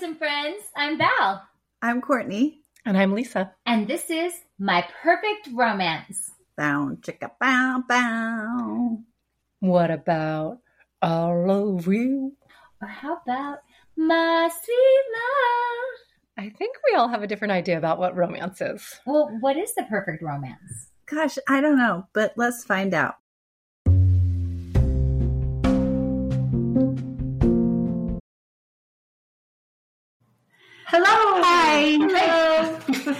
and friends. I'm Val. I'm Courtney. And I'm Lisa. And this is My Perfect Romance. Bow, chicka, bow, bow. What about all over you? Or how about My Sweet Love? I think we all have a different idea about what romance is. Well, what is the perfect romance? Gosh, I don't know, but let's find out. Hello. Hi. Hello.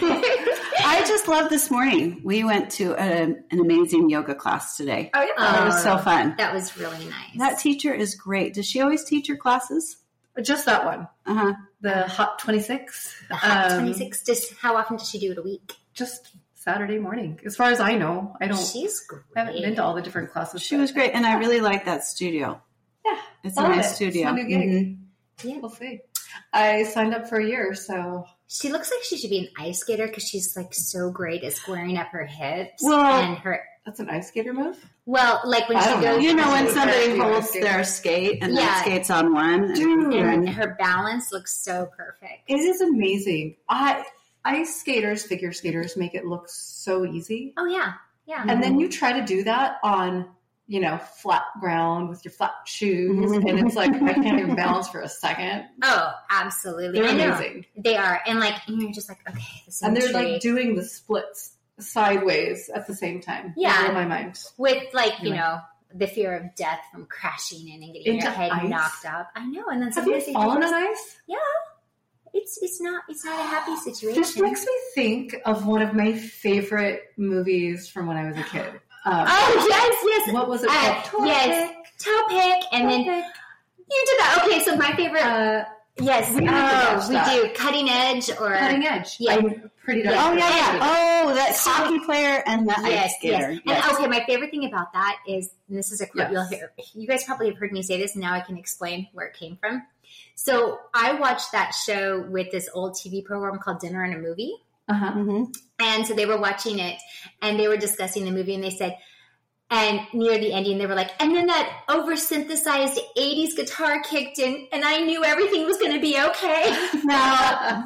I just love this morning. We went to an amazing yoga class today. Oh, yeah. It was so fun. That was really nice. That teacher is great. Does she always teach your classes? Just that one. Uh-huh. The Hot 26. The Hot 26. How often does she do it a week? Just Saturday morning. As far as I know. She's great. I haven't been to all the different classes. She was great, and I really like that studio. Yeah. It's a nice studio. It's a new gig. Mm-hmm. Yeah. We'll see. I signed up for a year, so. She looks like she should be an ice skater because she's like so great at squaring up her hips Well, that's an ice skater move? Well, like when she goes. You know, when somebody Exactly. holds their skate and Yeah. then skates on one. Dude. And her balance looks so perfect. It is amazing. Ice skaters, figure skaters make it look so easy. Oh, yeah. Yeah. And then you try to do that on, flat ground with your flat shoes. Mhm. And it's like, I can't even balance for a second. Oh, absolutely. They're I know. amazing. They are. And you're just like, okay, this And they're symmetry. like doing the splits sideways at the same time. Yeah. They blow my mind. With Anyway. the fear of death from crashing in and getting Into your head ice? knocked up. I know. And then Have you sometimes fallen on ice? it's not a happy situation. This makes me think of one of my favorite movies from when I was a kid. Oh, yes. What was it called? Yes. Toe pick. And then you did that. Okay, so my favorite. Yes. we have to watch that. We do Cutting Edge or Cutting Edge. Yeah. I'm pretty Yeah. darn Oh, yeah, sure. yeah. Oh, that hockey player and the ice skater. Yes. Yes. And okay, my favorite thing about that is, and this is a quote Yes. you'll hear. You guys probably have heard me say this, and now I can explain where it came from. So I watched that show with this old TV program called Dinner and a Movie. Uh-huh. Mm-hmm. And so they were watching it, and they were discussing the movie, and they said, and near the ending, they were like, and then that over-synthesized 80s guitar kicked in, and I knew everything was going to be okay. Now,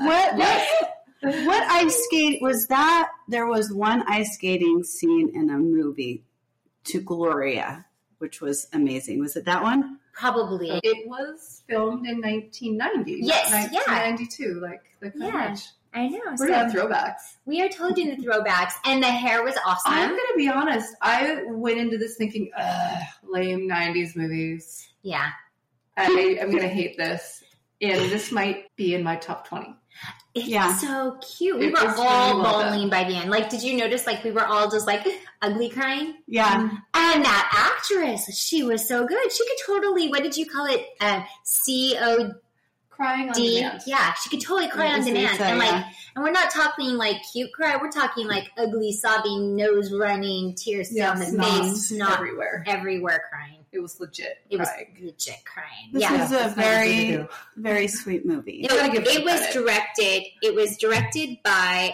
what ice skate was that? There was one ice skating scene in a movie to Gloria, which was amazing. Was it that one? Probably. It was filmed in 1990. Yes, 1992, like the Cutting Yeah. Edge. I know. We're doing throwbacks. We are totally doing the throwbacks, and the hair was awesome. I'm going to be honest. I went into this thinking, lame 90s movies. Yeah. I'm going to hate this. And this might be in my top 20. It's so cute. We It were was all really well bawling by the end. Did you notice, we were all just, ugly crying? Yeah. And that actress, she was so good. She could totally, what did you call it? COD. Crying on demand. Yeah, she could totally cry on Lisa, demand. And, yeah. and we're not talking, cute cry. We're talking, ugly, sobbing, nose running, tears down the face. Snot everywhere crying. It was legit It was crying. legit crying. This yeah. is a That's not easy to very, do. very sweet movie. It was directed. It was directed by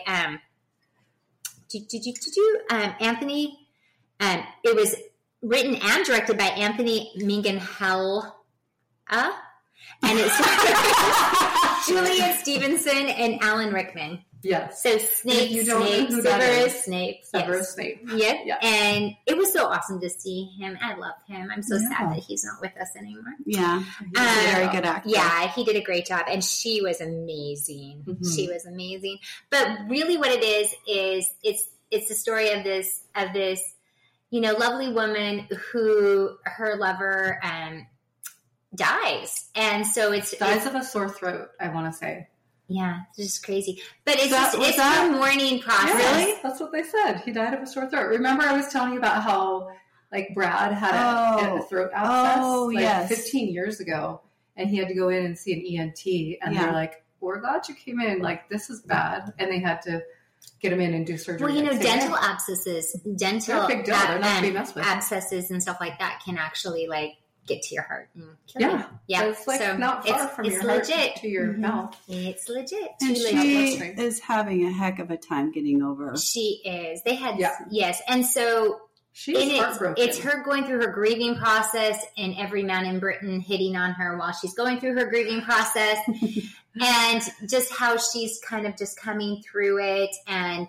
Anthony. It was written and directed by Anthony Minghella, and it's Julian Stevenson and Alan Rickman. Yes. So Snape, You don't know who that Severus is. Snape, Severus yes. Snape. Yep. Yeah. And it was so awesome to see him. I love him. I'm so sad Yeah. that he's not with us anymore. Yeah. He's a very good actor. Yeah, he did a great job, and she was amazing. Mhm. She was amazing. But really, what it is it's the story of this lovely woman who her lover dies, and so Dies of a sore throat, I want to say. yeah, it's just crazy. But it's That- was it's that- a mourning process. Really? That's what they said. He died of a sore throat. Remember I was telling you about how Brad had a throat abscess Oh, yes. 15 years ago, and he had to go in and see an ENT, and Yeah. they're like, we're glad you came in. This is bad. And they had to get him in and do surgery. Well, dental abscesses, They're a big deal. They're not to be messed with. abscesses and stuff like that can actually get to your heart and kill Yeah. you. Yeah, It's so not far from your heart legit. to your mouth. It's legit. And Too she legit. is having a heck of a time getting over. She is. They had Yeah. yes, and so She's heartbroken. it's her going through her grieving process, and every man in Britain hitting on her while she's going through her grieving process. and just how she's kind of just coming through it and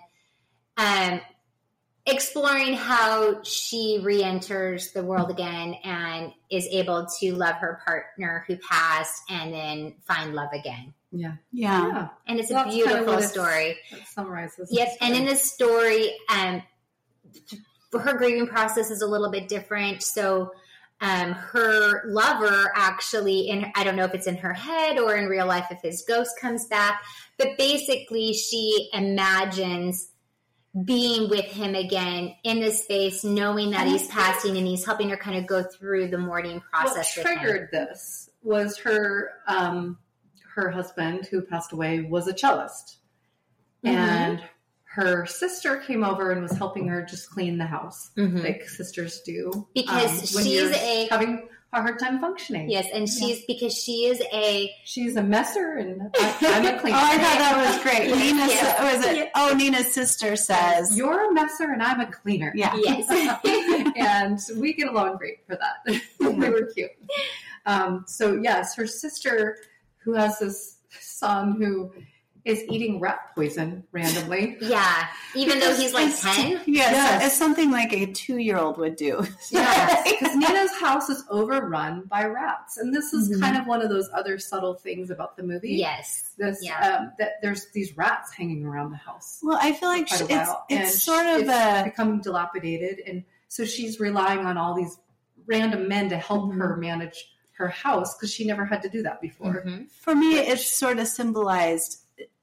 exploring how she re-enters the world again and is able to love her partner who passed and then find love again. Yeah. And it's a beautiful story. That summarizes. Yep. And in this story, her grieving process is a little bit different. So her lover actually, I don't know if it's in her head or in real life if his ghost comes back, but basically she imagines being with him again in this space, knowing that he's passing, and he's helping her kind of go through the mourning process. What triggered this was her husband, who passed away, was a cellist, and her sister came over and was helping her just clean the house, like sisters do, because when she's you're having a hard time functioning. Yes, and she's a messer and I'm a cleaner. Oh, I thought that was great. Yes. Nina's sister says, "You're a messer and I'm a cleaner." Yeah. Yes. And we get along great for that. We were cute. So yes, her sister, who has this son who is eating rat poison randomly. Yeah, even though he's like 10. Yes, it's something like a 2-year-old would do. Yes, because Nina's house is overrun by rats, and this is kind of one of those other subtle things about the movie. Yes, that there's these rats hanging around the house. Well, I feel like it's sort of become dilapidated, and so she's relying on all these random men to help her manage her house because she never had to do that before. For me, it's sort of symbolized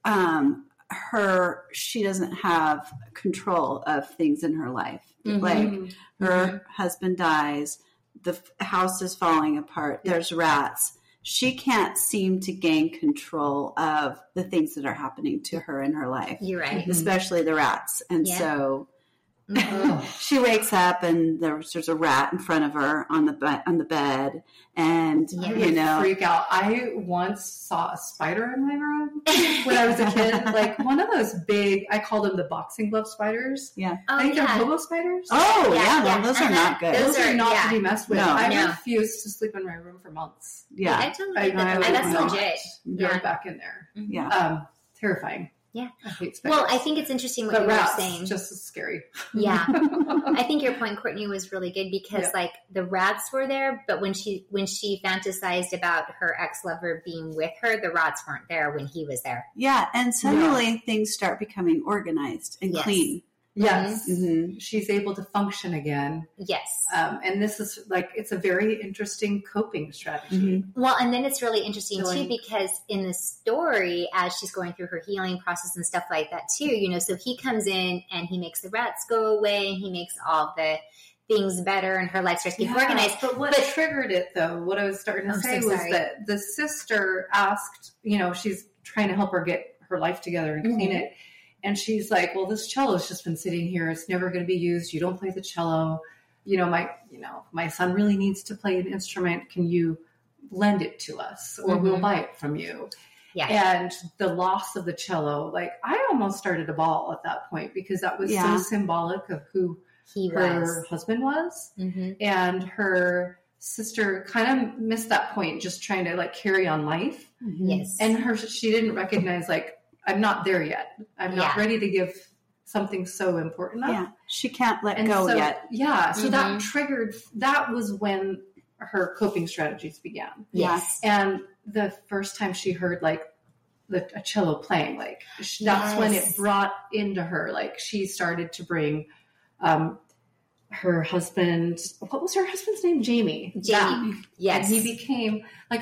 she doesn't have control of things in her life. Like her husband dies, the house is falling apart, there's rats. She can't seem to gain control of the things that are happening to her in her life. You're right. Especially the rats. And so she wakes up and there's a rat in front of her on the bed, and freak out. I once saw a spider in my room when I was a kid, like one of those big. I call them the boxing glove spiders. Yeah, oh, I think they're hobo spiders. Oh yeah, those are not good. Those are not to be messed with. No. I refused to sleep in my room for months. Yeah, I totally get that. That's legit. Go back in there. Yeah, terrifying. Yeah. I hate spiders. Well, I think it's interesting what you rats, were saying. Just as scary. Yeah. I think your point, Courtney, was really good because like the rats were there, but when she fantasized about her ex-lover being with her, the rats weren't there when he was there. Yeah. And suddenly things start becoming organized and clean. Yes. She's able to function again. Yes. And this is it's a very interesting coping strategy. Well, and then it's really interesting too, because in the story, as she's going through her healing process and stuff like that too, so he comes in and he makes the rats go away and he makes all the things better and her life starts getting organized. But what triggered it though, what I was starting to say was that the sister asked, she's trying to help her get her life together and clean it. And she's like, well, this cello's just been sitting here. It's never going to be used. You don't play the cello. My son really needs to play an instrument. Can you lend it to us or we'll buy it from you? Yeah. And the loss of the cello, I almost started to bawl at that point because that was so symbolic of who her husband was. And her sister kind of missed that point, just trying to carry on life. Yes. And she didn't recognize I'm not there yet. I'm not ready to give something so important up. Yeah, she can't let go yet. Yeah, so that was when her coping strategies began. Yes. And the first time she heard a cello playing, that's when it brought into her, she started to bring her husband, what was her husband's name? Jamie. Yes. And he became,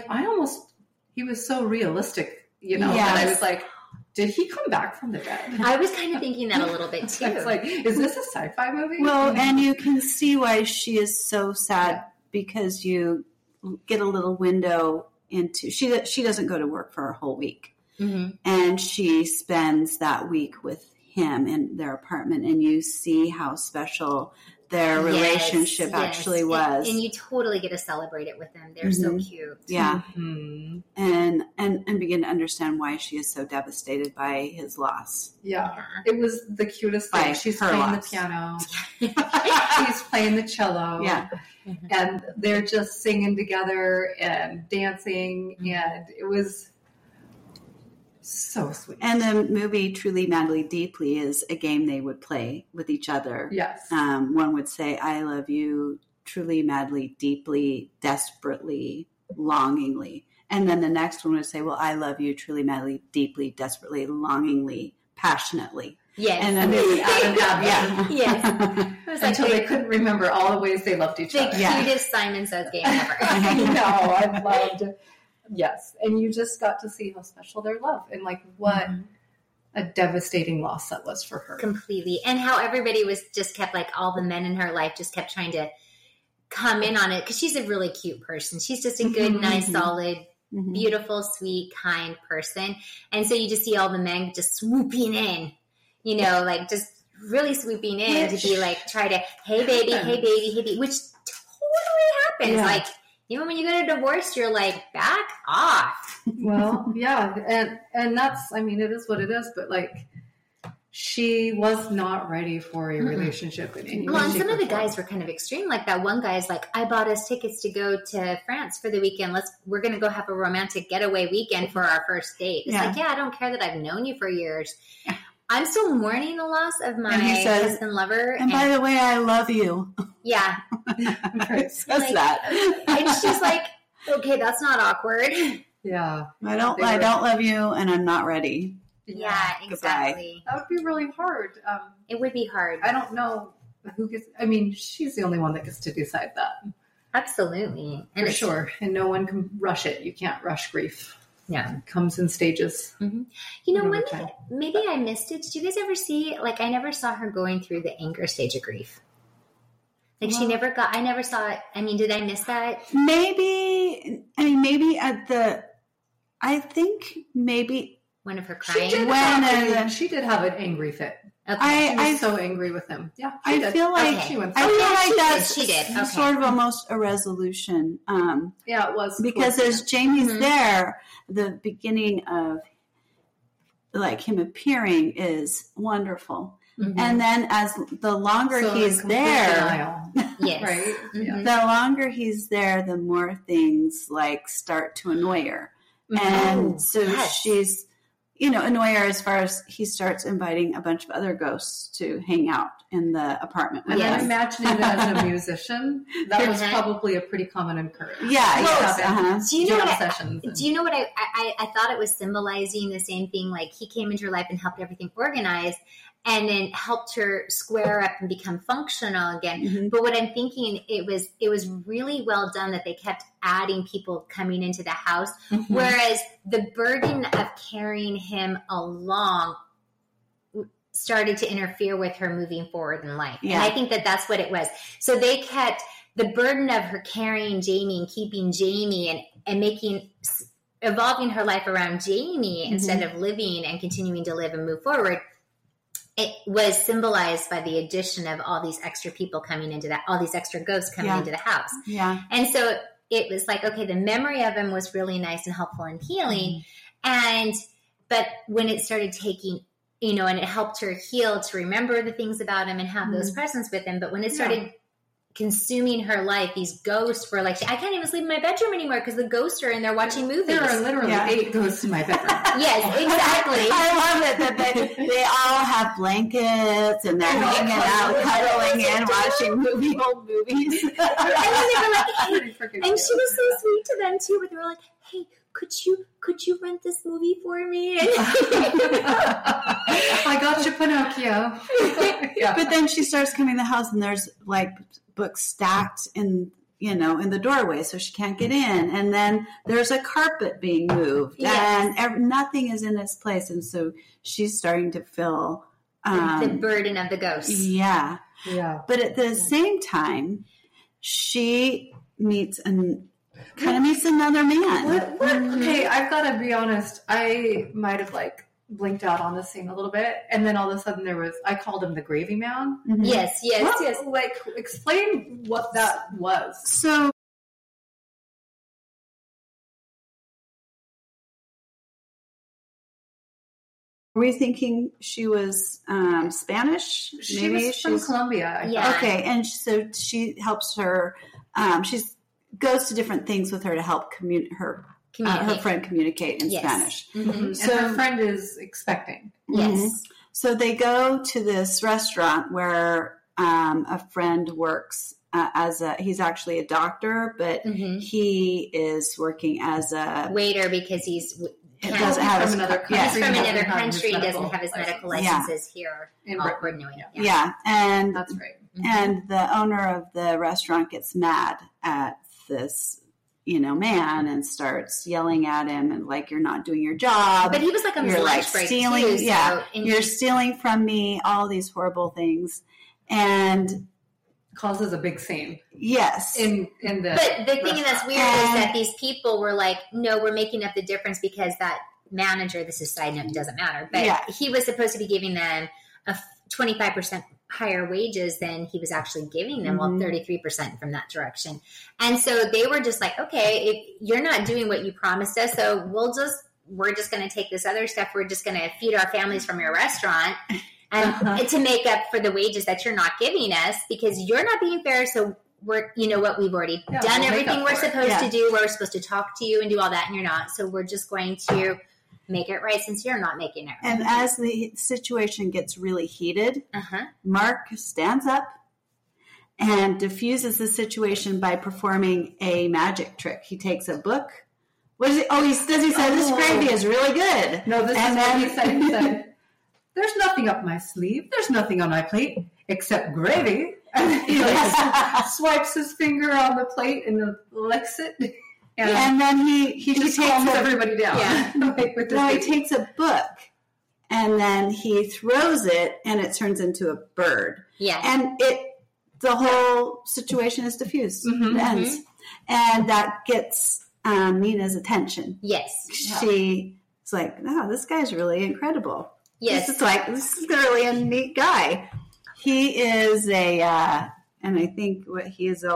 he was so realistic, and I was like, did he come back from the dead? I was kind of thinking that a little bit too. It's is this a sci-fi movie? Well, and you can see why she is so sad because you get a little window into she doesn't go to work for a whole week, and she spends that week with him in their apartment, and you see how special their relationship actually was. And you totally get to celebrate it with them. They're so cute. Yeah. And begin to understand why she is so devastated by his loss. Yeah. It was the cutest thing. She's playing the piano. He's playing the cello. Yeah. And they're just singing together and dancing. And it was So sweet. And the movie Truly, Madly, Deeply is a game they would play with each other. Yes. One would say, I love you truly, madly, deeply, desperately, longingly. And then the next one would say, well, I love you truly, madly, deeply, desperately, longingly, passionately. Yes. And then they would add and add. Yeah. Yes. It was Until they couldn't remember all the ways they loved each other. The cutest Simon Says game ever. I know. I loved it. Yes. And you just got to see how special their love and like what a devastating loss that was for her. Completely. And how everybody was just kept like all the men in her life just kept trying to come in on it because she's a really cute person. She's just a good, nice, solid, beautiful, sweet, kind person. And so you just see all the men just swooping in, you know, like just really swooping in to be like, try to, hey baby, which totally happens. Yeah. Like, even when you get a divorce, you're like, back off. Well, yeah. And that's, I mean, it is what it is, but like, she was not ready for a relationship in any way. Well, and some of the guys were kind of extreme. Like that one guy's like, I bought us tickets to go to France for the weekend. We're going to go have a romantic getaway weekend for our first date. It's like, I don't care that I've known you for years. Yeah. I'm still mourning the loss of my husband lover. And by the way, I love you. Yeah. Says that. And she's like, okay, that's not awkward. Yeah. I don't love you and I'm not ready. Yeah, exactly. That would be really hard. It would be hard. I don't know who gets, I mean, she's the only one that gets to decide that. Absolutely. And for sure. And no one can rush it. You can't rush grief. Yeah. It comes in stages. Mm-hmm. You know, maybe I missed it. Did you guys ever see, like, I never saw her going through the anger stage of grief. Like, I never saw it. I mean, did I miss that? Maybe One of her crying. She did have an angry fit. Okay. She was so angry with him. Yeah, I feel like she went. She did. Okay. Sort of almost a resolution. Yeah, it was because there's Jamie's there. The beginning of like him appearing is wonderful, and then as the longer he's there, yes, right. The longer he's there, the more things like start to annoy her, and so she's. Annoy her as far as he starts inviting a bunch of other ghosts to hang out in the apartment. And I'm imagining that as a musician, that was probably a pretty common occurrence. Yeah. Do you know what I thought it was symbolizing the same thing? Like he came into her life and helped everything organize and then helped her square up and become functional again. Mm-hmm. But what I'm thinking, it was really well done that they kept adding people coming into the house, whereas the burden of carrying him along started to interfere with her moving forward in life. Yeah. And I think that that's what it was. So they kept the burden of her carrying Jamie and keeping Jamie and evolving her life around Jamie instead of living and continuing to live and move forward. It was symbolized by the addition of all these extra people coming into all these extra ghosts coming into the house. Yeah. And so it was like, okay, the memory of him was really nice and helpful and healing. But when it started taking, and it helped her heal to remember the things about him and have those presents with him. But when it started consuming her life, these ghosts were like, I can't even sleep in my bedroom anymore because the ghosts are in there watching movies. There are literally 8 ghosts in my bedroom. Yes, exactly. I love it that they all have blankets and they're hanging out, cuddling in, watching old movies. And then they were like, hey, and she was so sweet to them too, where they were like, hey, could you rent this movie for me? I got you Pinocchio. But then she starts coming to the house and there's like books stacked in the doorway, so she can't get in. And then there's a carpet being moved, and nothing is in its place. And so she's starting to feel the burden of the ghost. Yeah. But at the same time, she meets another man. Okay, I've got to be honest. I might have blinked out on the scene a little bit, and then all of a sudden I called him the Gravy Man. Mm-hmm. Yes. Explain what that was. So were we thinking she was Spanish? She was from Colombia. Okay, and so she helps her. She goes to different things with her to help her her friend communicate in Yes. Spanish. Mm-hmm. So and her friend is expecting. Yes. So they go to this restaurant where a friend works he's actually a doctor, but he is working as a waiter because he's doesn't have from another country. he's from Doesn't another have his country, medical doesn't have his medical license. licenses here. In all Britain. renewing. and That's right. and the owner of the restaurant gets mad at this man and starts yelling at him and like, you're not doing your job. But he was like on his You're lunch like break stealing, too. So, and you're stealing from me, all these horrible things. And Causes a big scene yes. in the. But the thing that's weird is And- that these people were like, no, we're making up the difference because that manager, this is side note, it doesn't matter, but he was supposed to be giving them a 25% higher wages than he was actually giving them, well, 33% from that direction. And so they were just like, okay, you're not doing what you promised us, so we're just going to take this other stuff. We're just going to feed our families from your restaurant and to make up for the wages that you're not giving us because you're not being fair. So we're, we've already done we'll make everything up we're for it. supposed to do. We're supposed to talk to you and do all that, and you're not. So we're just going to make it right since you're not making it right. And as the situation gets really heated, Mark stands up and diffuses the situation by performing a magic trick. He takes a book. What is it? Oh, he says, this gravy is really good. No, this is what he said. He said, there's nothing up my sleeve. There's nothing on my plate except gravy. And he swipes his finger on the plate and licks it. And then he just takes calms everybody down. Yeah. he takes a book and then he throws it and it turns into a bird. Yeah. And the whole situation is diffused. It ends. And that gets Nina's attention. Yes. She's like, oh, this guy's really incredible. Yes. This is really a neat guy. He is and I think he is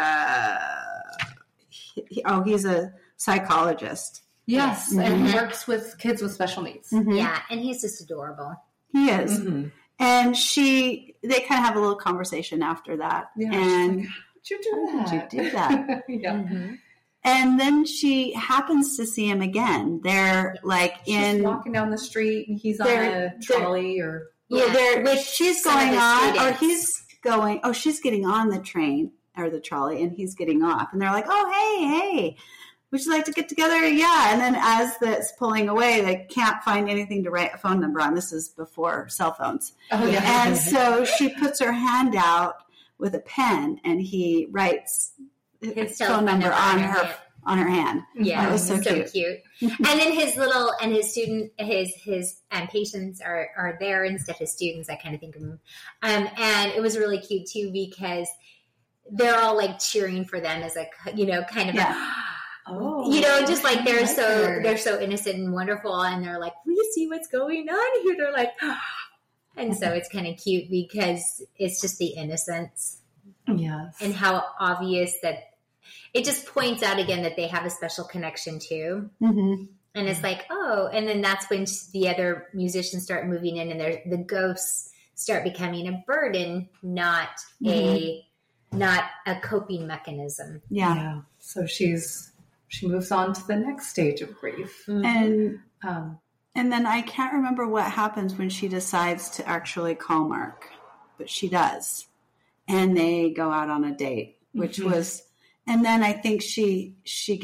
he's a psychologist. Yes, and he works with kids with special needs. Yeah, and he's just adorable. He is. And they kind of have a little conversation after that. Yeah, and like, how'd you do that? how'd you do that? Yeah. And then she happens to see him again. They're like She's walking down the street and he's on a trolley or she's going on, or he's going. Oh, she's getting on the train or the trolley, and he's getting off. And they're like, "Oh, hey, would you like to get together?" Yeah. And then as that's pulling away, they can't find anything to write a phone number on. This is before cell phones. Oh yeah. And so she puts her hand out with a pen, and he writes his phone number on her hand. Yeah, that was so cute. And then his student, his patients are there instead of students. I kind of think of them, and it was really cute too because they're all like cheering for them as a kind of just like they're so innocent and wonderful, and they're like, we see what's going on here. They're like, and so it's kind of cute because it's just the innocence. Yes. And how obvious that it just points out again that they have a special connection too. And it's like, oh, and then that's when the other musicians start moving in and the ghosts start becoming a burden, not a coping mechanism. Yeah. So she moves on to the next stage of grief. And then I can't remember what happens when she decides to actually call Mark, but she does. And they go out on a date, which was, and then I think she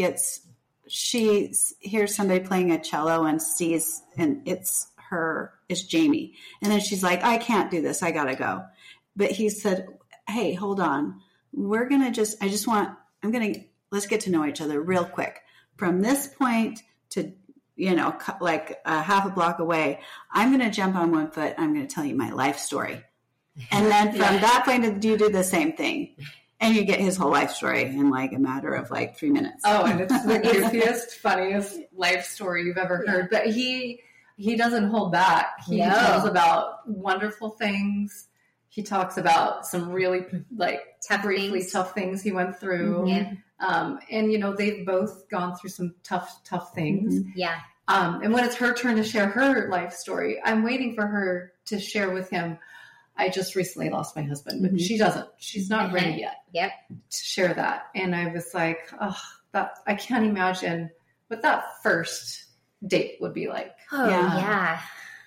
hears somebody playing a cello and sees, and it's Jamie. And then she's like, I can't do this. I got to go. But he said, hey, hold on. Let's get to know each other real quick. From this point to, like a half a block away, I'm going to jump on one foot. I'm going to tell you my life story. And then from that point, you do the same thing. And you get his whole life story in like a matter of like 3 minutes. Oh, and it's the goofiest, funniest life story you've ever heard. But he doesn't hold back. He tells about wonderful things. He talks about some really tough things he went through. And they've both gone through some tough things. Yeah. And when it's her turn to share her life story, I'm waiting for her to share with him. I just recently lost my husband, but she doesn't. She's not ready yet. Yep. To share that. And I was like, I can't imagine what that first date would be like. Oh, yeah.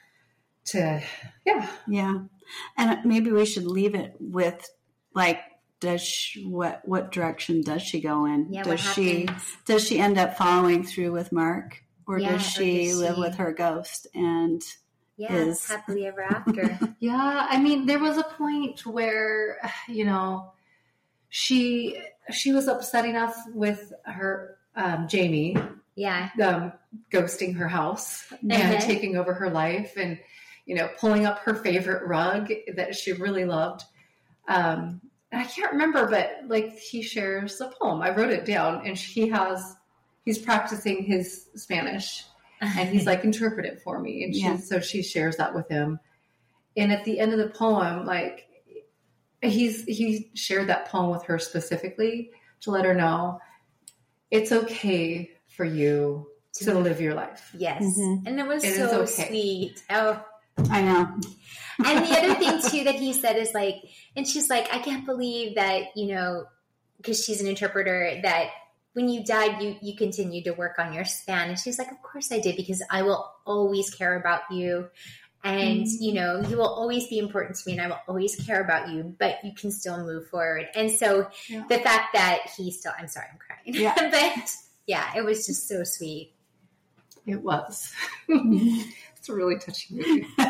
Yeah. And maybe we should leave it with like, what direction does she go in? Yeah, does she end up following through with Mark, or does she live with her ghost and is happily ever after? Yeah, I mean, there was a point where, you know, she was upset enough with her Jamie, ghosting her house and taking over her life, and you know, pulling up her favorite rug that she really loved. I can't remember, but like he shares the poem. I wrote it down, and he's practicing his Spanish, and he's like, interpret it for me. And so she shares that with him. And at the end of the poem, like he shared that poem with her specifically to let her know it's okay for you to live your life. Yes. Mm-hmm. And it was so sweet. Oh, I know. And the other thing too that he said is like, and she's like, I can't believe that, you know, because she's an interpreter, that when you died, you continued to work on your Spanish. She's like, of course I did, because I will always care about you. And, you know, you will always be important to me, and I will always care about you, but you can still move forward. And so the fact that I'm sorry, I'm crying. Yeah. But yeah, it was just so sweet. It was. It's a really touching movie. We're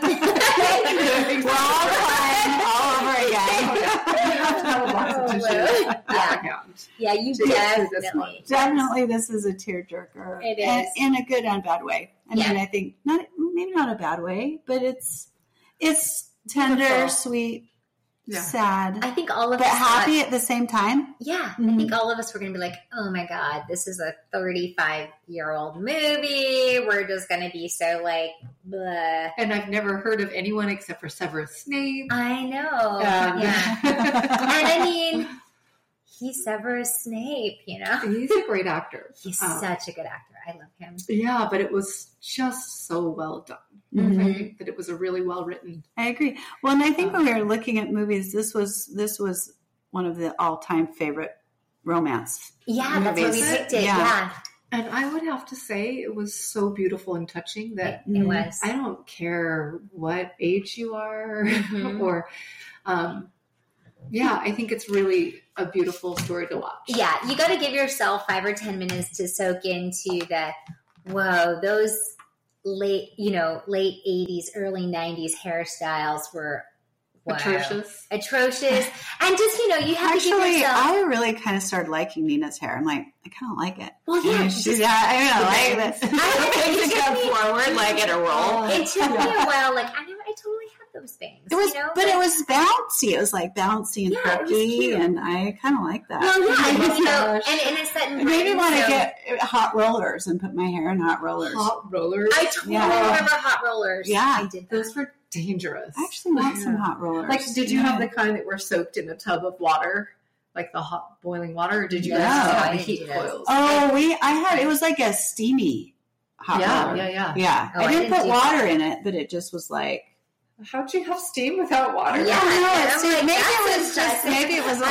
all crying all over again. You have to have lots of tissues. Yeah, you definitely. Definitely, this is a tearjerker. It is. In a good and bad way. I mean, I think maybe not a bad way, but it's tender, beautiful, sweet, sad. I think all of us, but happy at the same time. Yeah, mm-hmm. I think all of us were going to be like, "Oh my God, this is a 35-year-old movie. We're just going to be so like, bleh." And I've never heard of anyone except for Severus Snape. I know. Yeah, and I mean, he's Severus Snape. You know, he's a great actor. He's such a good actor. I love him. Yeah, but it was just so well done. Mm-hmm. I think that it was a really well written. I agree. Well, and I think when we were looking at movies, this was one of the all-time favorite romance. Yeah, movies. That's why we picked it. Yeah. And I would have to say it was so beautiful and touching that it was. I don't care what age you are or I think it's really a beautiful story to watch. Yeah, you got to give yourself 5 or 10 minutes to soak into those late 80s, early 90s hairstyles were atrocious. And just, you have to give yourself. I really kind of started liking Nina's hair. I'm like, I kind of like it. Well, yeah. I like this. I to come forward, like in a roll. It took me a while. Like, I totally had those things. It was, but it was bouncy. It was like bouncy and perky, and I kind of like that. Well, yeah, and it's that. I maybe want to get hot rollers and put my hair in hot rollers. Hot rollers. I totally remember hot rollers. Yeah, I did. Those were dangerous. I actually want some hot rollers. Like, did you have the kind that were soaked in a tub of water, like the hot boiling water, or did you guys have the heat coils? Oh, it was like a steamy hot roller. Yeah. Oh, I didn't put water in it, but it just was like. How'd you have steam without water? Yeah, maybe it was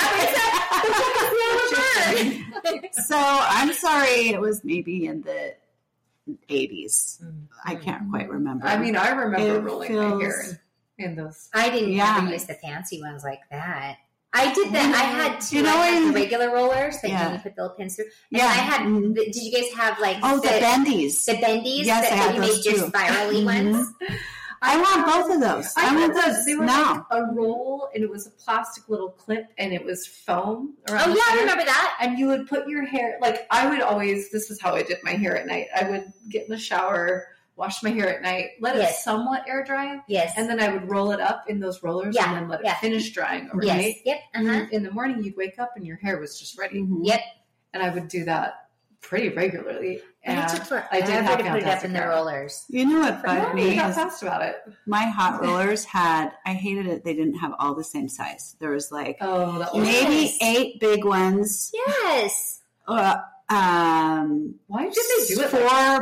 So I'm sorry, it was maybe in the 80s. I can't quite remember. I mean, I remember rolling my hair in those. I didn't ever use the fancy ones like that. I did that. I had two. I had the regular rollers that you put the little pins through. And I had. Did you guys have like the bendies? The bendies. Yes, that you made your spirally ones. I want both of those. I want those. They were like a roll, and it was a plastic little clip, and it was foam around. Oh yeah, I remember that. And you would put your hair. Like I would always. This is how I did my hair at night. I would get in the shower, wash my hair at night, let it somewhat air dry. Yes. And then I would roll it up in those rollers, and then let it finish drying overnight. Yes. Yep. In the morning, you'd wake up, and your hair was just ready. Yep. And I would do that pretty regularly. And it took forever to put it up in the rollers. You know what bugged me? I got fast about it. My hot rollers I hated it. They didn't have all the same size. There was like maybe 8 big ones. Yes. Why did they do it?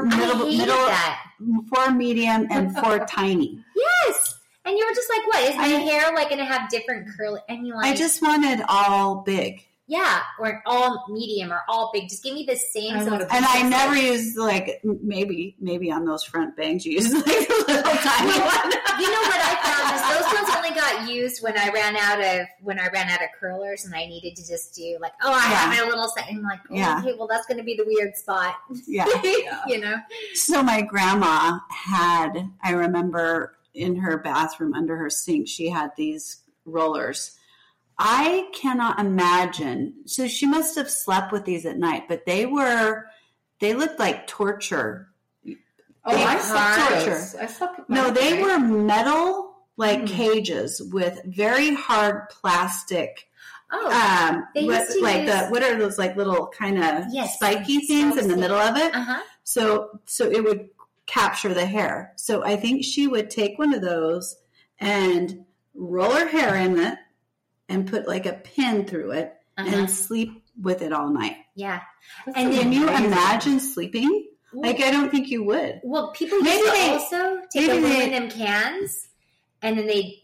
4 medium and 4 tiny. Yes. And you were just like, what? Is my hair like going to have different curly? And you I just wanted all big. Yeah, or all medium or all big. Just give me the same. And I never use like maybe on those front bangs you use like a little tiny one. You know what I found is those ones only got used when I ran out of curlers and I needed to just do like, I have my little set. And I'm like, okay, well that's going to be the weird spot. Yeah. You know. So my grandma had, I remember in her bathroom under her sink, she had these rollers. I cannot imagine. So she must have slept with these at night, but they looked like torture. I slept with No, they were metal cages with very hard plastic. They used to use... what are those like little kind of spiky things in the middle of it? Uh-huh. So it would capture the hair. So I think she would take one of those and roll her hair in it and put like a pin through it and sleep with it all night. Yeah. And can you imagine sleeping? Like, I don't think you would. Well, people used to also take aluminum cans and then they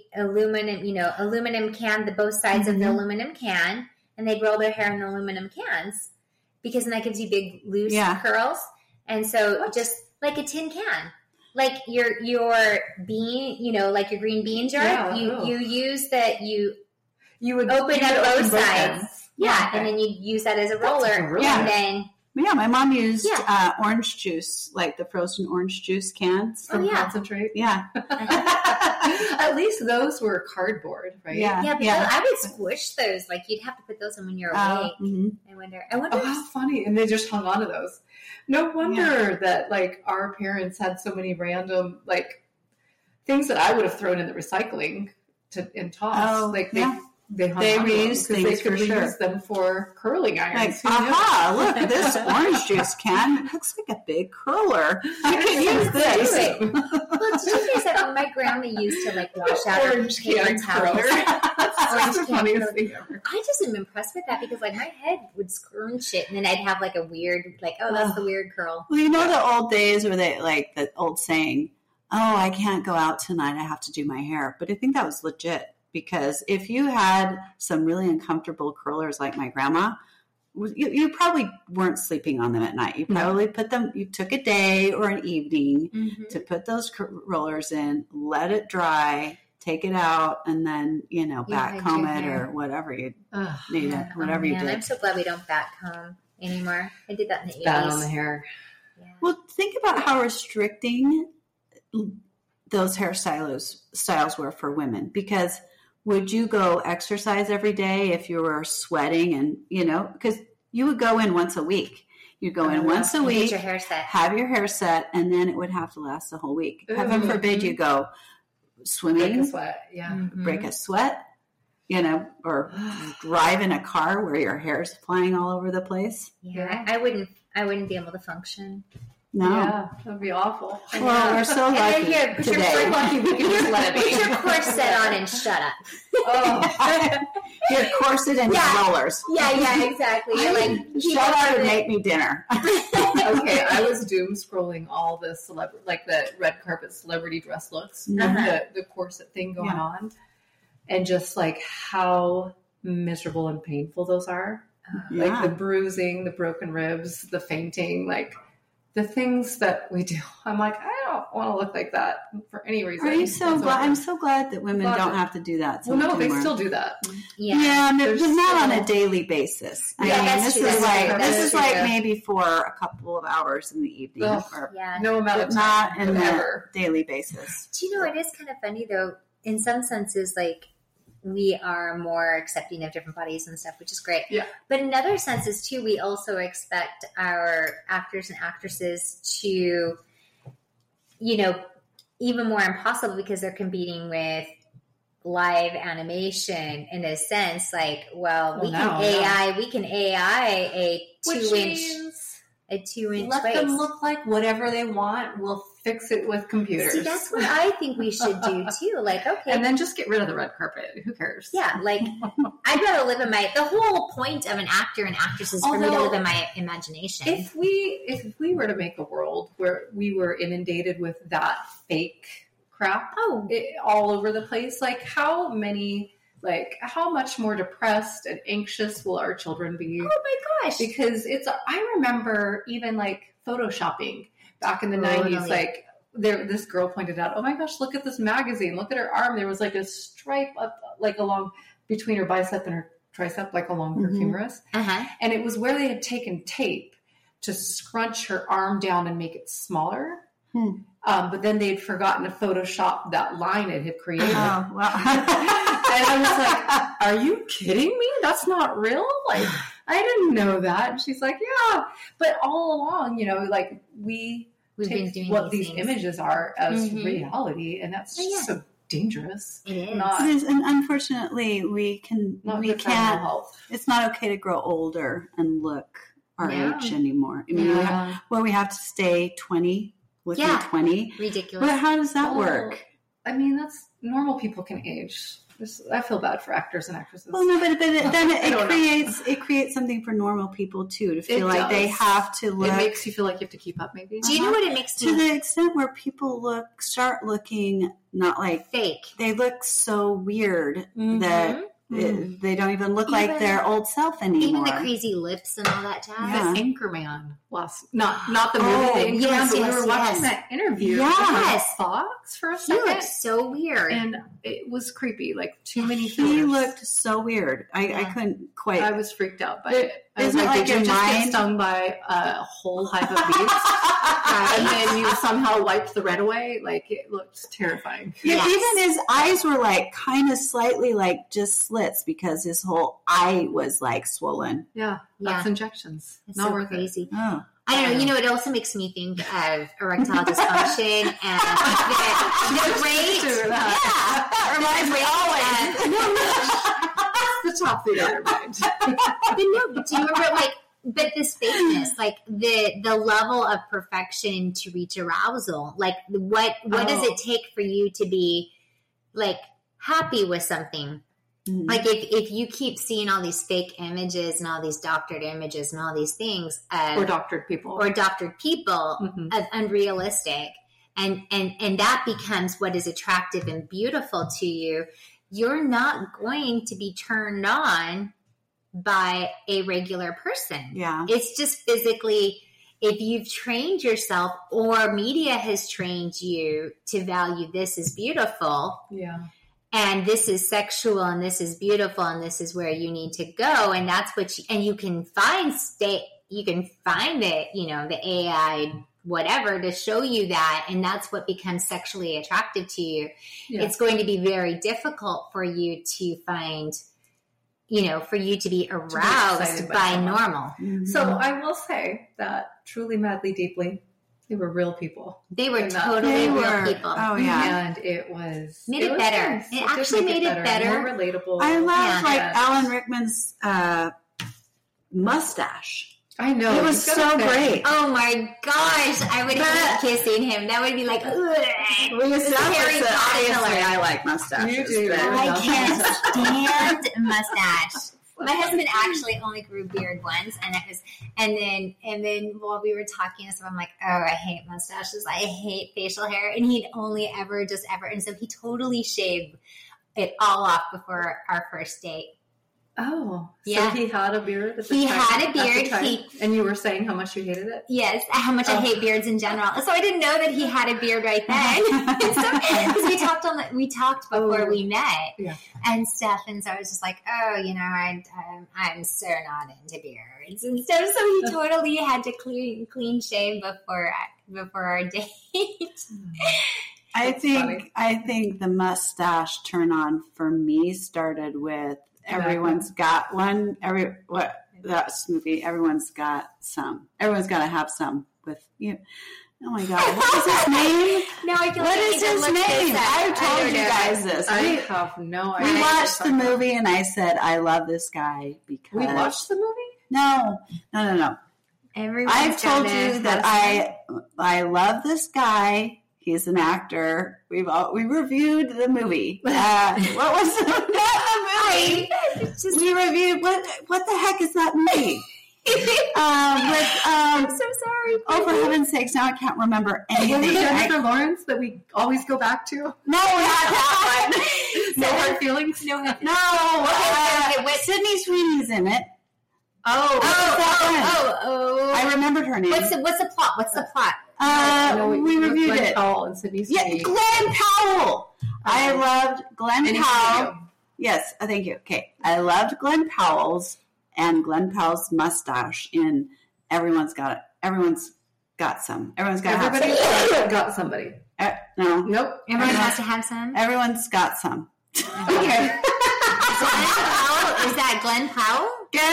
aluminum can, the both sides of the aluminum can, and they'd roll their hair in the aluminum cans because then that gives you big, loose curls. And so just like a tin can. Like your bean, like your green bean jar, you use that, you would open up both sides. Yeah, and then you use that as a roller. And then... Yeah, my mom used orange juice, like the frozen orange juice cans. Concentrate. Yeah. At least those were cardboard, right? Yeah, but I would squish those. Like, you'd have to put those in when you're awake. I wonder. Oh, how funny. And they just hung on to those. No wonder that, like, our parents had so many random, like, things that I would have thrown in the recycling and tossed. They reused things they could reuse them for curling irons. Like, look, this orange juice can looks like a big curler. I could use this. Well, did you guys that when my grandma used to like wash out her paper towels? That's the funniest thing ever. I just am impressed with that because like my head would scrunch it and then I'd have like a weird that's the weird curl. Well, you know the old days where they like the old saying, I can't go out tonight, I have to do my hair. But I think that was legit. Because if you had some really uncomfortable curlers like my grandma, you probably weren't sleeping on them at night. You probably you took a day or an evening to put those rollers in, let it dry, take it out, and then, back comb it or whatever you need it, whatever you did. I'm so glad we don't back comb anymore. I did that in the 80s. Bat on the hair. Yeah. Well, think about how restricting those hairstyles were for women because would you go exercise every day if you were sweating and, because you would go in once a week. You'd go in once a week, your hair set. have your hair set, and then it would have to last the whole week. Heaven forbid you go swimming. Break a sweat, break a sweat, or drive in a car where your hair's flying all over the place. Yeah, I wouldn't be able to function. No. Yeah, that would be awful. Well, we're so lucky today. Lucky we can just let it be. Put your corset on and shut up. Your corset and your rollers. Yeah, exactly. You're like, shut up and make me dinner. Okay, I was doom scrolling all the the red carpet celebrity dress looks, the corset thing going on, and just like how miserable and painful those are. Like the bruising, the broken ribs, the fainting, like the things that we do. I'm like, I don't want to look like that for any reason. Are you so glad? I'm so glad that women don't have to do that. Well, no, they still do that. Yeah, but not on a daily basis. I mean, this is like maybe for a couple of hours in the evening. No amount of time. Not in a daily basis. Do you know, it is kind of funny though, in some senses, like, we are more accepting of different bodies and stuff, which is great. Yeah. But in other senses too, we also expect our actors and actresses to, even more impossible because they're competing with live animation in a sense. Like, we can AI a 2-inch let waist. them look like whatever they want. We'll fix it with computers. See, that's what I think we should do too. Like, okay. And then just get rid of the red carpet. Who cares? Yeah, like, I'd rather live in the whole point of an actor and actress is for me to live in my imagination. If we were to make a world where we were inundated with that fake crap all over the place, like how many Like, how much more depressed and anxious will our children be? Oh my gosh. Because I remember even like photoshopping back in the 90s, like this girl pointed out, oh my gosh, look at this magazine. Look at her arm. There was like a stripe up like along between her bicep and her tricep, like along her humerus. And it was where they had taken tape to scrunch her arm down and make it smaller. But then they'd forgotten to Photoshop that line it had created. Oh, wow. And I was like, are you kidding me? That's not real? Like, I didn't know that. And she's like, yeah. But all along, you know, like we've take been doing what these images are as reality. And that's just so dangerous. It is. It is. And unfortunately, we can't, it's not okay to grow older and look our age anymore. I mean, we have to stay 20. Looking 20. Ridiculous. But how does that work? I mean, that's normal people can age. I feel bad for actors and actresses. Well, no, but then it creates something for normal people too, to feel like they have to look. It makes you feel like you have to keep up, maybe. Do you know what it makes to the extent where people start looking not like fake. They look so weird that they don't even look like their old self anymore. Even the crazy lips and all that jazz. Yeah. The Anchorman not the movie, the Anchorman, but we were watching that interview with Fox for a second. He looked so weird. And it was creepy, like too many fillers. He looked so weird. I couldn't quite. I was freaked out by it. I was like, did you just get stung by a whole hive of bees? And then you somehow wiped the red away? Like, it looked terrifying. Yeah, even his eyes were like kind of slightly like just slits because his whole eye was like swollen. Yeah, that's injections. It's not so worth crazy. It. Oh. I don't know. You know, it also makes me think of erectile dysfunction and the rate. That reminds me always. That's the top thing on your mind. But do you remember, but this fakeness, like the level of perfection to reach arousal, like what does it take for you to be like happy with something? Like if you keep seeing all these fake images and all these doctored images and all these things or doctored people of unrealistic and that becomes what is attractive and beautiful to you, you're not going to be turned on by a regular person. Yeah. It's just physically, if you've trained yourself or media has trained you to value this as beautiful. Yeah. And this is sexual and this is beautiful and this is where you need to go. And that's what you can find it, you know, the AI, whatever, to show you that. And that's what becomes sexually attractive to you. Yeah. It's going to be very difficult for you to find, you know, for you to be aroused by normal. Mm-hmm. So I will say that Truly, Madly, Deeply, they were real people. They were totally real people. Oh, yeah. And it was... Made it better. Nice. It actually made it better. More relatable. I love, Alan Rickman's mustache. I know. It was so great. Oh, my gosh. I would hate kissing him. That would be like, ugh. I like mustaches. You do. I can't stand mustache. My husband actually only grew beard once, and then while we were talking and stuff, I'm like, oh, I hate mustaches. I hate facial hair, and he'd only ever, and so he totally shaved it all off before our first date. Oh, yeah. So he had a beard at the time? He had a beard. And you were saying how much you hated it? Yes, how much I hate beards in general. So I didn't know that he had a beard right then. Because we talked before we met and stuff. And so I was just like, oh, you know, I'm so not into beards and stuff. So he totally had to clean shave before our date. I think the mustache turn on for me started with Everyone's Got One. That's movie. Everyone's got some. Everyone's got to have some with you. Oh my God! What is his name? No, I feel what is his name? I've told you guys this. I have no idea. We watched the movie, and I said I love this guy because we watched the movie. No. I've told you that I love this guy. He's an actor. We reviewed the movie. What was the movie? We reviewed what the heck is that movie? I'm so sorry. Oh, for heaven's sakes, now I can't remember anything. Was it Jennifer Lawrence that we always go back to? No, not that one. No hard feelings? No. No. what? Sydney Sweeney's in it. Oh. I remembered her name. What's the plot? What's the plot? We reviewed Glenn it. Powell and Sydney Yeah, Sweeney. Glenn Powell. I loved Glenn Any Powell. video. Yes, thank you. Okay, I loved Glenn Powell's mustache in Everyone's Got Some. Everyone's got Everybody some. got somebody. No, Nope. Everyone has to have some. everyone's got some. Okay. Is that Glenn Powell?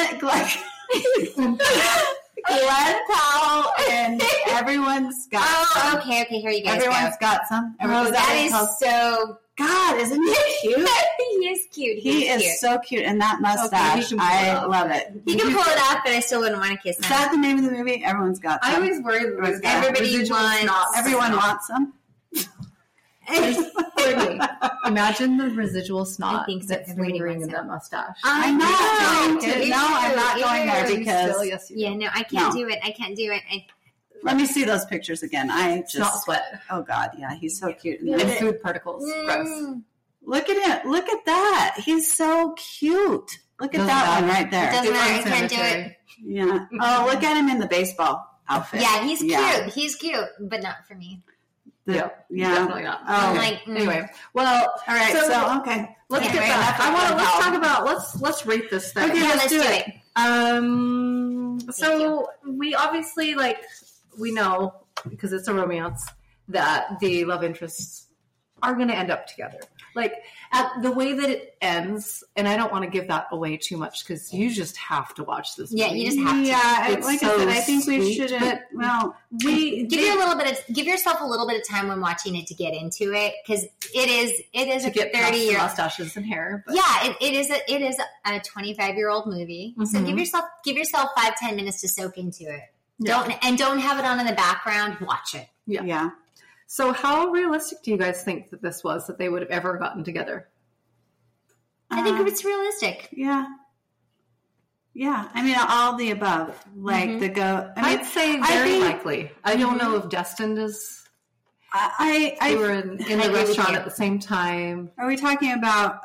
Glenn Powell and Everyone's Got Some. Okay. Here you guys Everyone's go. got some. That is so. God, isn't he cute? He is cute. He is cute. so cute, and that mustache, can pull it I off. love it. He can pull it up, but I still wouldn't want to kiss Is him. that the name of the movie? Everyone's got some. I always worry that there's Everybody residual wants- snot. Everyone wants some. Seriously. Imagine the residual snot I think so. that's Everybody lingering wants in that some. mustache. I'm not going to. Ew, No, I'm not going there ew. because. Still, yes, you Yeah, do. no, I can't No. do it. I can't do it. Let me see those pictures again. I It's not just. sweat. Oh God, yeah, he's so cute. And food particles. Gross. Look at it. Look at that. He's so cute. Look at Doesn't that one matter. right there. Doesn't matter. I It's can't do it. unsanitary. Yeah. Oh, look at him in the baseball outfit. Yeah, he's cute. Yeah. He's cute, but not for me. Yeah. Definitely not. Oh. I'm like, Anyway, well, All right. So, okay. let's Yeah, get right. back. Enough of Let's Glenn talk about let's rate this thing. Okay, yeah, let's let's do do it. it. So we obviously we know because it's a romance that the love interests are going to end up together. Like at the way that it ends, and I don't want to give that away too much because you just have to watch this movie. Yeah, you just have to. Yeah. It's Like so I said, I think we sweet, shouldn't. but Well, Give yourself a little bit of time when watching it to get into it because it is to a get past 30-year. mustaches and hair. But Yeah, it is a 25-year-old movie. So Mhm. give yourself 5-10 minutes to soak into it. Yeah. Don't have it on in the background. Watch it. yeah. So how realistic do you guys think that this was that they would have ever gotten together? I think it's realistic. Yeah. Yeah. I mean, all the above. Like the go. I mean, I'd say I very think- likely. I don't know if destined is. I They were in I the agree with restaurant you. at the same time. Are we talking about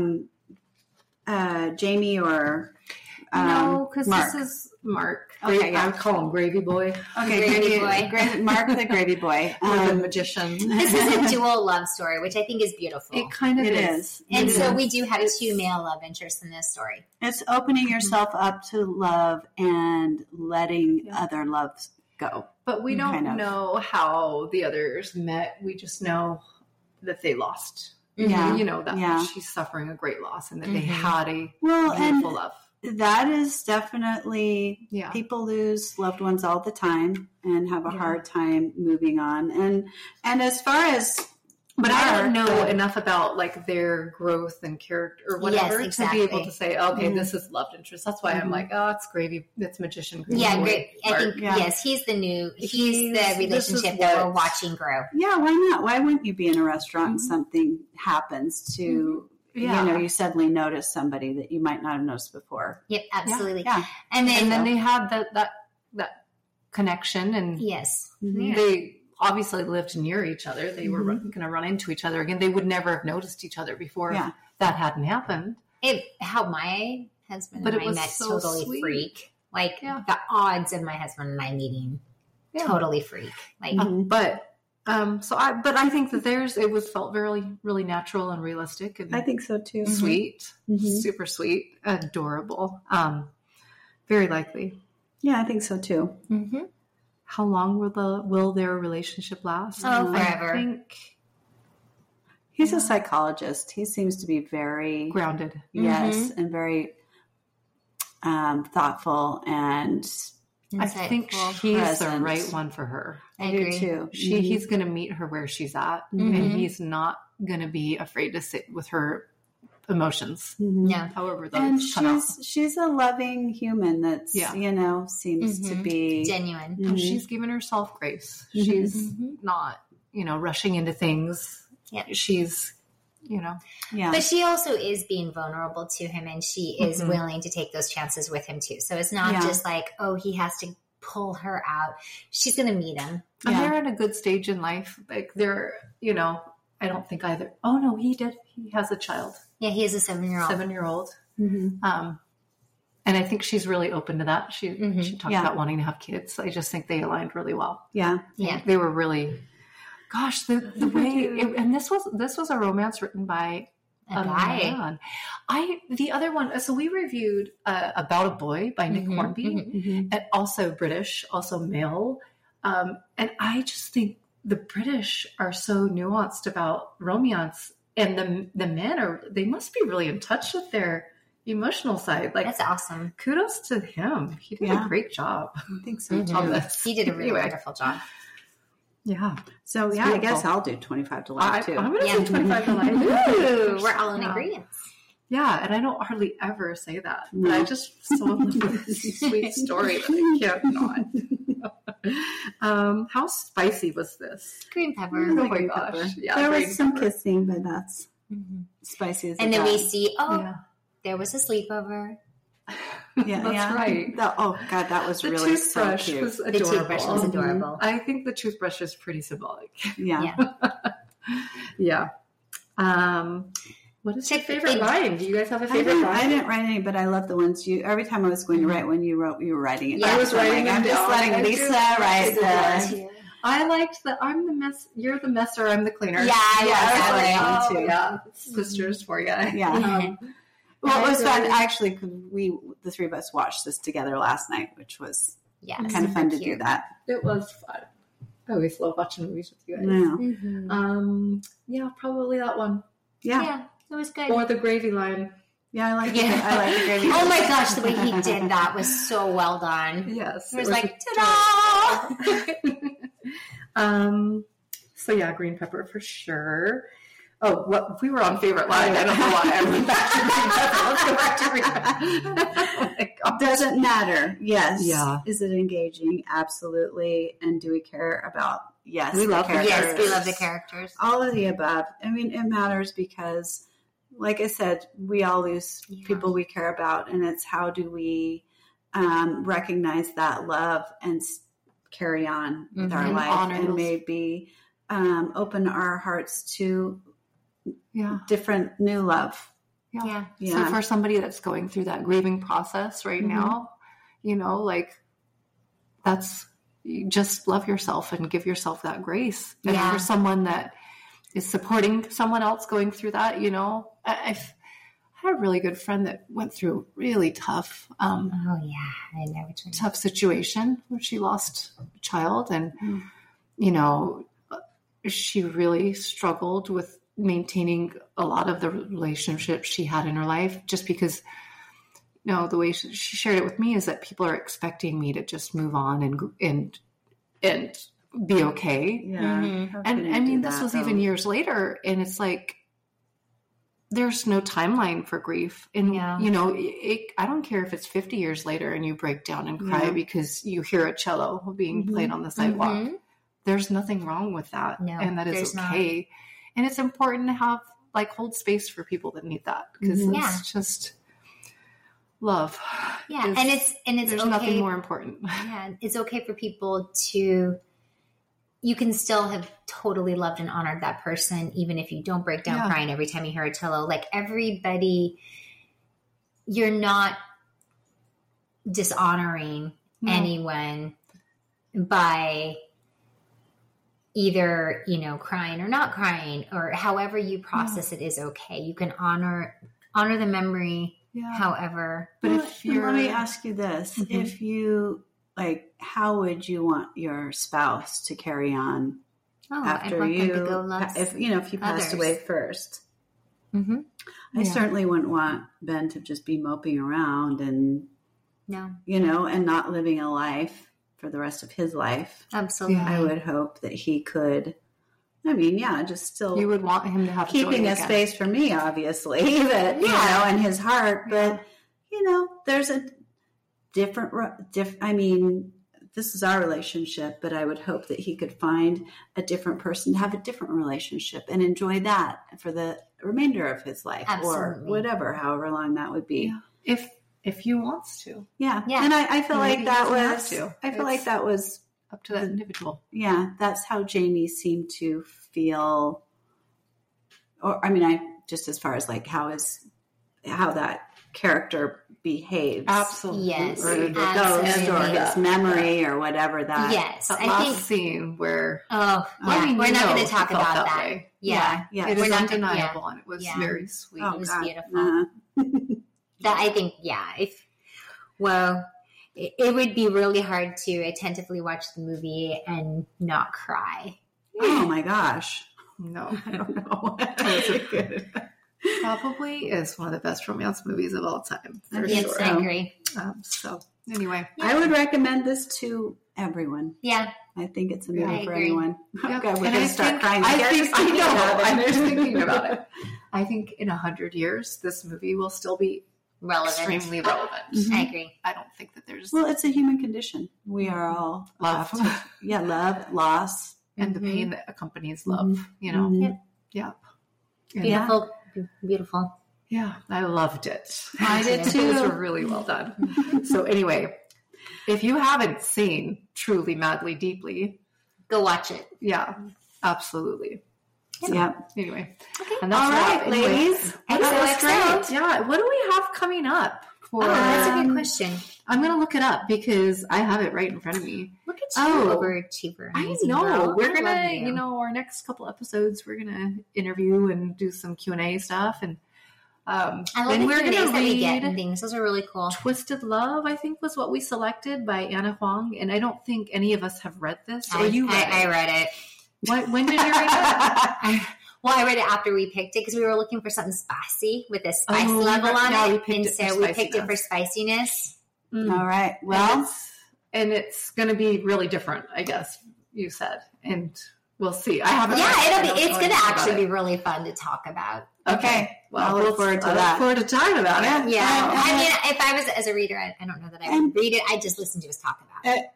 Jamie or No, because Mark? this is Mark. Okay, yeah. I would call him Gravy Boy. Okay, Gravy Boy. Mark the Gravy Boy. Or the magician. This is a dual love story, which I think is beautiful. It kind of It is. is. And It so is. we do have two male love interests in this story. It's opening yourself up to love and letting other loves go. But we don't Kind of. know how the others met. We just know that they lost. Yeah. You know that Yeah. she's suffering a great loss and that they Mhm. had a Well, beautiful and love. that is definitely Yeah. people lose loved ones all the time and have a Yeah. hard time moving on. And as far as But I don't know Mark, enough about their growth and character or whatever Yes, to be able exactly. to say, okay, Mhm. this is love interest. That's why I'm like, oh, it's Gravy. It's magician. Gravy Yeah, Boy, great. I Mark. think Yeah. yes, he's the This relationship is that what- we're watching grow. yeah, why not? Why wouldn't you be in a restaurant and something happens to Yeah. you suddenly notice somebody that you might not have noticed before? Yep, absolutely. Yeah. And And then then they had that connection, and yes, Mhm. they obviously lived near each other. They were Mhm. going to run into each other again. They would never have noticed each other before Yeah. if that hadn't happened. how my husband But and it I was met so totally sweet. freak. Like Yeah. the odds of my husband and I meeting, Yeah. totally freak. Like Mhm. But I think that it felt very, really natural and realistic and I think so too. sweet, Mhm. super sweet, adorable. Very likely. Yeah, I think so too. mm-hmm. How long will their relationship last? Oh, I forever. think He's a psychologist. He seems to be very grounded. yes, and very thoughtful, and I think he's the present. right one for her. I do agree. too. He's going to meet her where she's at, and Mhm. he's not going to be afraid to sit with her emotions, Mhm. Yeah. however And those come out. she's a loving human that's Yeah. seems to Mhm. be Genuine. Mhm. And she's given herself grace. Mhm. She's Mhm. not, rushing into things. Yeah. She's Yeah. But she also is being vulnerable to him, and she is willing to take those chances with him too. So it's not just like, oh, he has to pull her out. She's going to meet him. And they're at a good stage in life. Like they're, I don't think either. Oh no, he did. He has a child. Yeah, he is a 7-year-old. 7-year-old. And I think she's really open to that. She talked about wanting to have kids. I just think they aligned really well. Yeah. Yeah. They were really, gosh, the way, and this was a romance written by a guy. Man. The other one, so we reviewed About a Boy by Nick Hornby, and also British, also male. And I just think the British are so nuanced about romance, and the men they must be really in touch with their emotional side. Like, that's awesome. Kudos to him. He did a great job. I think so too. On this. He did a really wonderful job. Yeah. So I guess I'll do 25 to Life too. I'm going to say 25 to Life. Ooh, we're all in agreement. Yeah, and I don't hardly ever say that. But I just so in love with this sweet story that I can't not. How spicy was this? Green pepper. Oh my gosh. Yeah, there was some kissing, but that's spicy as and then we see, there was a sleepover. Yeah, that's right. Oh God, that was the really so toothbrush cute. was The adorable. toothbrush was adorable. I think the toothbrush is pretty symbolic. Yeah. Yeah. What is your favorite line? Do you guys have a favorite line? I didn't write any, but I love the ones every time I was going to write one you wrote, you were writing it. Yeah, I was writing it. I'm just letting Lisa write the... I liked that I'm the mess, you're the messer, I'm the cleaner. Yeah, I like that one too. Yeah, sisters for you. Yeah. Well, it was fun actually because the three of us watched this together last night, which was kind of fun to do that. It was fun. I always love watching movies with you guys. Yeah, probably that one. Yeah, it was good. Or the gravy line. Yeah, I like it. I like the gravy. Oh my gosh, the way he did that was so well done. Yes. It was like, ta-da! So yeah, green pepper for sure. Oh, we were on favorite line. I don't know why I went back to green pepper. Let's go back to green pepper. Oh my God. Doesn't matter. Yes. Yeah. Is it engaging? Absolutely. And do we care about? Yes. We love the characters. Yes, we love the characters. All of the above. I mean, it matters because, like I said, we all lose people we care about, and it's how do we recognize that love and carry on with our life, and maybe open our hearts to different new love. Yeah. So for somebody that's going through that grieving process right now, that's, you just love yourself and give yourself that grace. And for someone that is supporting someone else going through that, I've had a really good friend that went through a really tough, I know which one. tough situation where she lost a child, and she really struggled with maintaining a lot of the relationships she had in her life, just because the way she shared it with me is that people are expecting me to just move on and be okay. And I mean, this was even years later, and it's like, there's no timeline for grief. And, I don't care if it's 50 years later and you break down and cry because you hear a cello being played on the sidewalk. There's nothing wrong with that. No, and that is okay. Not. And it's important to have, hold space for people that need that, because it's just love. Yeah. And it's there's okay. Nothing more important. Yeah. It's okay for people you can still have totally loved and honored that person, even if you don't break down crying every time you hear a cello. Like, everybody, you're not dishonoring anyone by either, crying or not crying, or however you process it is okay. You can honor the memory, however. But let me ask you this. If you, how would you want your spouse to carry on after you, if you passed away first? I certainly wouldn't want Ben to just be moping around and, and not living a life for the rest of his life. Absolutely. I would hope that he could, just still. You would want him to have keeping a space for me, obviously, but, in his heart. But, there's a this is our relationship, but I would hope that he could find a different person to have a different relationship and enjoy that for the remainder of his life. Absolutely. Or whatever, however long that would be. Yeah. If he wants to. Yeah. Yeah. And I feel like that was, I feel like It's that was, up to that individual. yeah, that's how Jamie seemed to feel. Or, I mean, just as far as like how that character behaves. Absolutely. Yes. Or the Absolutely. ghost or his memory or whatever that. Yes. That I last think, scene where yeah, I mean, we're you not know going to talk he felt about that that. way. Yeah. Yeah. it We're is not- undeniable, and it was Yeah. very sweet. Oh, It was God. beautiful. Uh-huh. That I think, it would be really hard to attentively watch the movie and not cry. Oh my gosh. No, I don't know. That's a good. probably is one of the best romance movies of all time, for Yes, sure. I agree. So anyway, I would recommend this to everyone. Yeah. I think it's a movie I for agree. anyone. yeah. Okay, we're And going to start crying. I again. think, I Just know. about it. I'm just thinking about it. I think in 100 years, this movie will still be Relevant. extremely relevant. Mhm. I agree. I don't think that there's Well, it's a human condition. We are all love love, loss. and the Mhm. pain that accompanies love. You know, Mhm. yeah. Beautiful. Beautiful. Yeah, I loved it. I did It was too. really well done. So anyway, if you haven't seen Truly, Madly, Deeply, Go watch it. yeah, absolutely. So, Yep. Anyway, Okay. and that's All right, that. Anyway, ladies. that was XOXO. great. Yeah, what do we have coming up? For, That's a good question. I'm going to look it up because I have it right in front of me. Look at you, Oh, overachiever. I Amazing know. girl. We're I gonna, love you. our next couple episodes, we're gonna interview and do some Q&A stuff, and I love then the we're Q&As gonna that we get and read things. Those are really cool. Twisted Love. I think was what we selected by Anna Huang, and I don't think any of us have read this. Or you read I it? read it. When did you read it? I read it after we picked it because we were looking for something spicy with a spice Oh, level on yeah, it. we picked And it for so we picked it for spiciness. spiciness. All right. Well, and it's going to be really different, I guess you said, and we'll see. I haven't. Yeah, read it. I it's don't going know to anything about actually it. be really fun to talk about. Okay. I'll look forward to I that. look forward to talking about it. Yeah. Yeah. I mean, if I was as a reader, I don't know that I would read it. I just listen to us talk about it.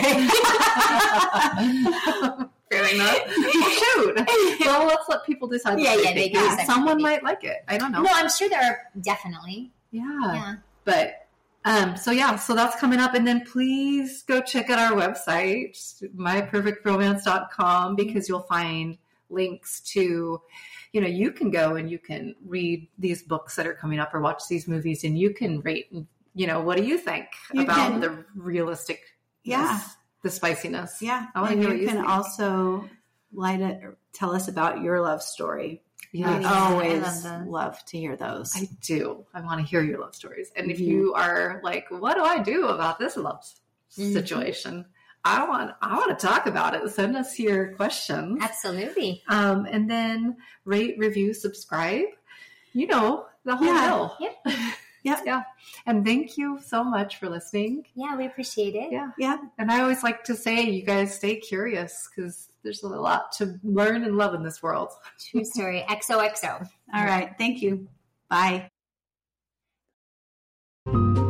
Fair enough. Well, shoot. Well, let's let people decide. Yeah, what yeah, they think. can decide what Someone they might like it. I don't know. No, I'm sure there are definitely. Yeah. But so that's coming up, and then please go check out our website, myperfectromance.com, because you'll find links to, you can go and you can read these books that are coming up or watch these movies, and you can rate, what do you think about the realistic, the spiciness? yeah. I want to And hear what you you can think. also tell us about your love story. Yeah. We Yeah, I always love those. love to hear those. I do. I want to hear your love stories. And if Mhm. you are like, what do I do about this love situation? I want to talk about it. Send us your questions. Absolutely. And then rate, review, subscribe. The whole Yeah. deal. Yep. Yep. Yeah. And thank you so much for listening. Yeah, we appreciate it. Yeah. Yeah. And I always like to say, you guys stay curious because there's a lot to learn and love in this world. True story. XOXO. All right. Thank you. Bye.